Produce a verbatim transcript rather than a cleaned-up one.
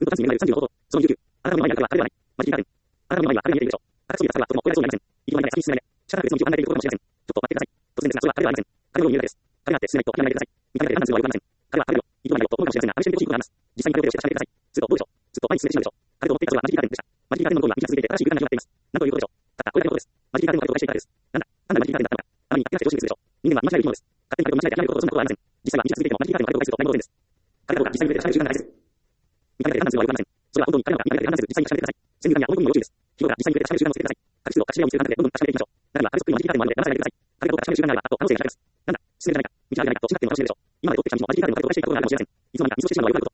うんと単数になるさんじゅうのこと、そのにじゅうきゅう。あなたの前にあるから、あれではない。マジックカーテン。あなたの前にはあれが見えているでしょう。私そういった作業はとても親がそうにありません。いつの間にか先に進めない。仕方なく別の道を離れていることかもしれません。ちょっと待ってください。突然ですが、それはあれではありません。彼のように言うだけです。彼があって進めないと諦めないでください。見た目で判断するのはよくありません。彼は彼女、いつの間にかと思うかもしれませんが、試してみてほしいことがあります。実際に彼をして確かめてください。するとどうでしょう。ずっと前に進めてしまうでしょう。彼と思っていたそれはマジックカーテンでした。マジックカーテンの向こうには未知なすぎて正しい空間が広がっています。なんということでしょう。たったこれだけのことです。マジックカーテンのことを解していたからです。なんだ、なんだマジックカーテンだったのか。あまりに諦めてほしいでしょう。人間は間違える生き物です。勝手に彼を間違えて諦めることをそんなことはありません。実際は未知なすぎてもマジックカーテンのことを解すると何事です。彼らが実際に触れて確かめる習慣がないです。見た目で判断するのはよくありません。それは本当に彼らが見た目で判断せず、実際に確かめてください。先入観や本当によろしいです。日頃から実際に触れて確かめる習慣をつけてください。確実を確信を見つけるためにはマジックカーテンのことを解していただきたい。どんどん確かめていきましょう。ならば、あれそっくりのマジックカーテンもあるので騙されないでください。彼がどうか確かめる習慣があれば、あと可能性が高いです。なんだ、進めるじゃないか。道があるじゃないかと、道があっているのかもしれないでしょう。今までどうってきた道もマジックカーテンのことを解していくことがあるかもしれません。いつの間にか見過ごしてしまうのはよくあること。